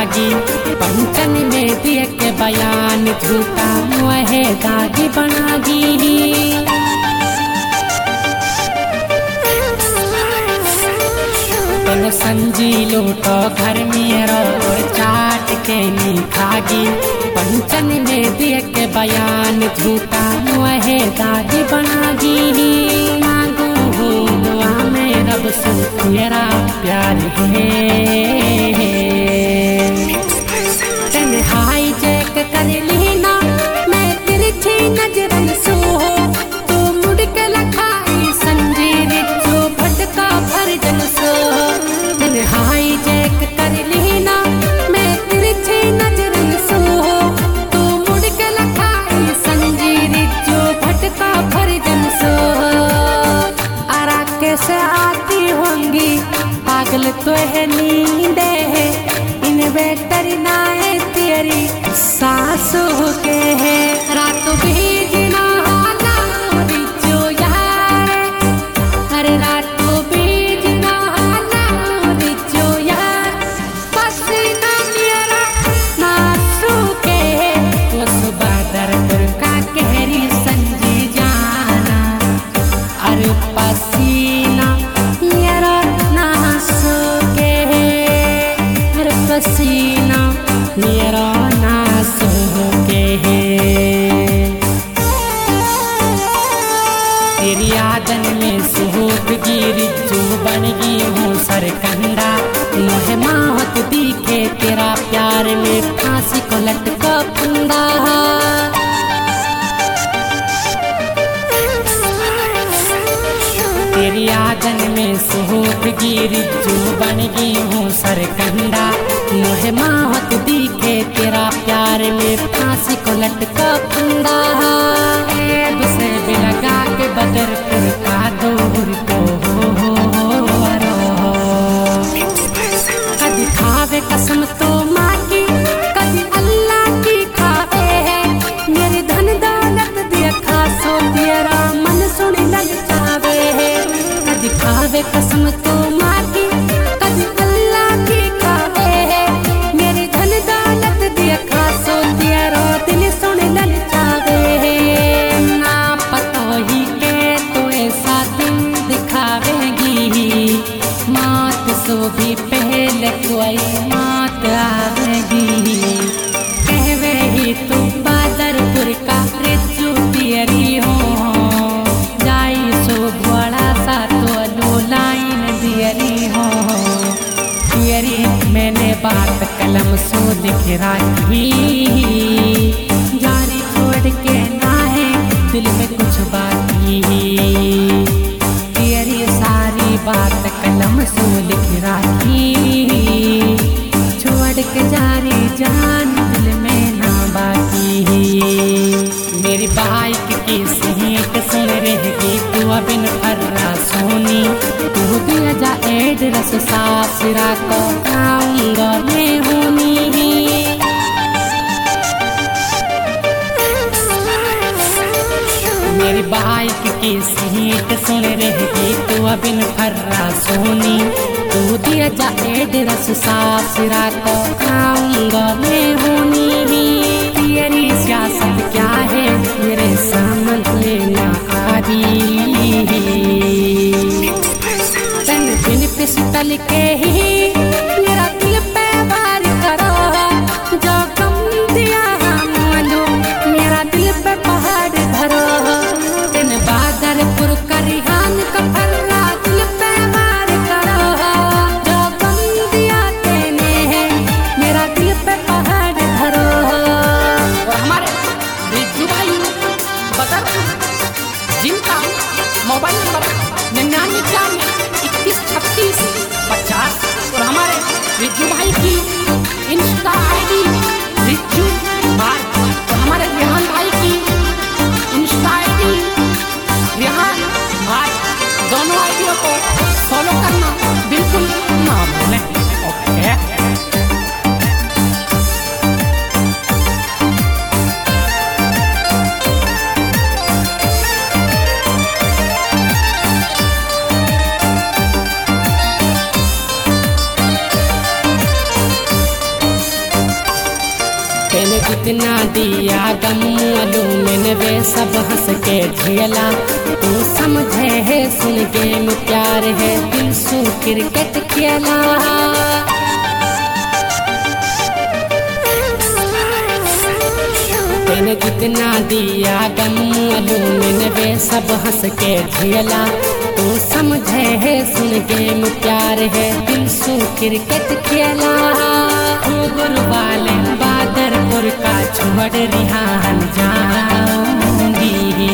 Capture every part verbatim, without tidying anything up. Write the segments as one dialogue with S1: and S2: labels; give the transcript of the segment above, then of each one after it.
S1: खागी। पंचन में दिए के बयान झूठा मुहे दागी बनागी। तन संजी लूटो घर मेरा और चाट के नी खागी। पंचन में दिए के बयान झूठा मुहे दागी बनागी। मांगू हो दुआ में रब से तेरा प्यार है। तन्हाई जैक कर लेना मैं तिरछी नजरन सो तो मुड़ के लखाई संजीर जो भटका भरजन सो। तन्हाई जैक कर लेना मैं तिरछी नजरन सो तो मुड़ के लखाई संजीर जो भटका भरजन सो। आरा कैसे आती होंगी पागल तो है नींद है। इन्वेटर ना है तेरी सास हो के है। रात भेजना ना जो यार अरे रात भेजना ना जो यार बस ना मेरा नासू के है। उस बादर का कहरी संजी जाना अरे पसीना मेरा नासू के है। अरे पसीना मेरा नासू के है। तेरी आदन में सुहोक गिरी जो बनगी हूँ सरकंडा। मोहे माहौत दिखे तेरा प्यार में फांसी को लटका फंदा। तेरी आदन में सुहोक गिरी जो बनगी हूँ सरकंडा। मोहे माहौत दिखे तेरा प्यार में फांसी को लटका फंदा। ऐब से भी लगा के बदरपुर का दूर को हो हो हो। कभी खावे कसम तो माँ की कभी अल्लाह की खावे है। मेरी धन दौलत दिया खासो तेरा मन सुन लग जावे है। कभी खावे कसम तो माँ की कभी अल्लाह की खावे है। मेरी धन दौलत दिया खासो तेरा दिल सुन लग जावे है। ना पतो ही के तो ऐसा दिन दिखावेगी मौत सो भी पहले कोई मौत आवेगी। कहवे ही तू बादरपुर का रिजू तेरी हो जाई सो बड़ा सा तो लो लाइन दियरी हो। तेरी मैंने बात कलम सो लिख रखी जारी छोड़ के ना है दिल में कुछ बाकी। तेरी सारी बात कलम सो लिख रखी छोड़ के जारी जान दिल में ना बाकी। मेरी बाइक की सीट सुन रहेगी तू अबिन फर्रा सोनी। तू दिया जा एड्रेस सासरा को आऊंगा मैं होनी। मेरी बाइक की सीट सुन रहेगी तू अबिन फर्रा सोनी। तू दिया जा एड्रेस सासरा को आऊंगा मैं होनी। तेरी सियासत क्या है मेरे समझ लेना आदि। तन बिन पिस्तल के ही मेरा दिल पे वार करो। जो गम दिया मानो मेरा दिल पे पहाड़ धरो। दिन बादरपुर का रिहान का फर्रा दिल पे वार करो। जो गम दिया तेने मेरा दिल पे पहाड़ धरो। और हमारे रिजू भाई बदरपुर जिनका मोबाइल नंबर निन्यानवे चार इक्कीस छत्तीस पचास और जितना दिया गम में वे सब हंस के झेला। तू समझे है सुन गेम प्यार है दिल सू क्रिकेट खेला। तेने जितना दिया गम में वे सब हंस के झेला। तू समझे है सुन गेम प्यार है दिल सू क्रिकेट खेला। गुरु वाले बादरपुर का छोड़ रिहान जाऊंगी।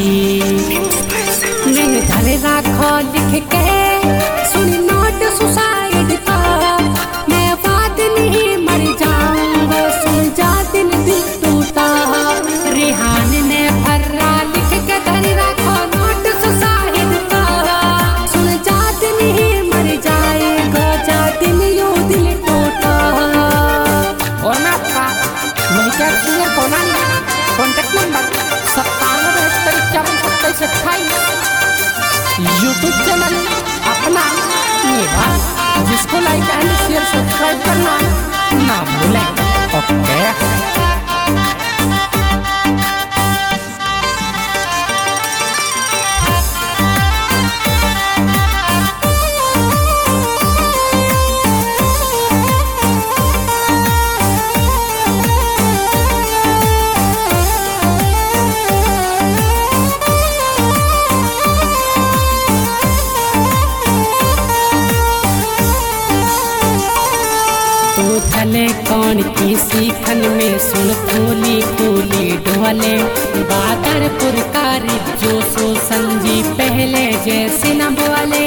S1: मैंने धरे राखो लिख के सुनी नोट सुसाइड का। मैं बात नहीं मर जाऊंगा सुन जा दिन दिल टूटा। रिहान ने फर्रा लिख के धरे राखो नोट सुसाइड का। सुन जा दिन ही मर जाएगा जा दिन यो दिल टूटा। कॉन्टेक्ट नंबर सत्तानवे इक्यावन सत्ताईस अट्ठाईस। यूट्यूब चैनल अपना निभा जिसको लाइक एंड शेयर सब्सक्राइब करना ना भूलें। ओके चले कौन की सीखन में सुन फूली फूली ढोले। बादरपुर का जो सो संजी पहले जैसे न बोले।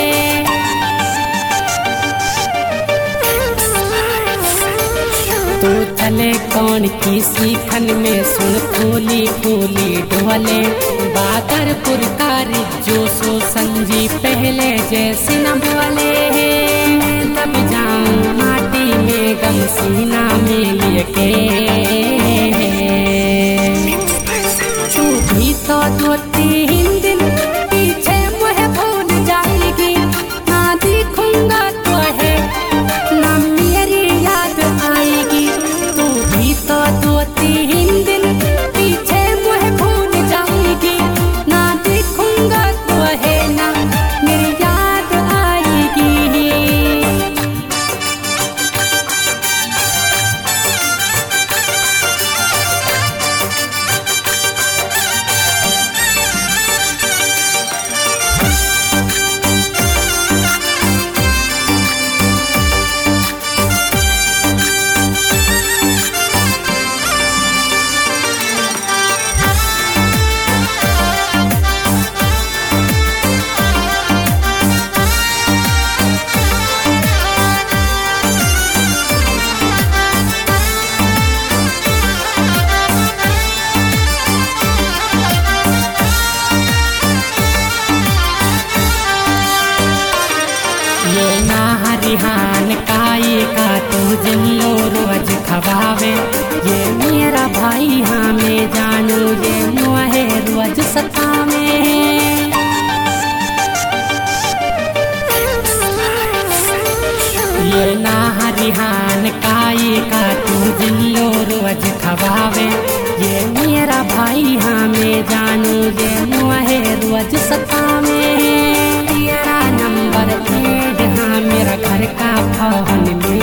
S1: तो चले कौन की सीखन में सुन फूली फूली ढोले। बादरपुर का जो सो संजी पहले जैसे न बोले। तब जाऊं माटी में गम सीना में लेके। तू भी तो दो तीन दिन पीछे मुझे भूल जाएगी। ना दिखूंगा तो है ना मेरी याद आएगी। तू भी तो दो तीन दिन पीछे मुझे भूल जाएगी। ना दिखूंगा तो है ना मेरी याद आएगी। रिहान काई का तू जिल्लो रोज खवावे। ये मेरा भाई हमें जानू ये मुहे रोज सतावे। ये ना रिहान काई का तू जिल्लो रोज खवावे। ये मेरा भाई हमें जानू ये मुहे रोज सतावे। तेरा नंबर प्लेट हाँ मेरा घर का फोन में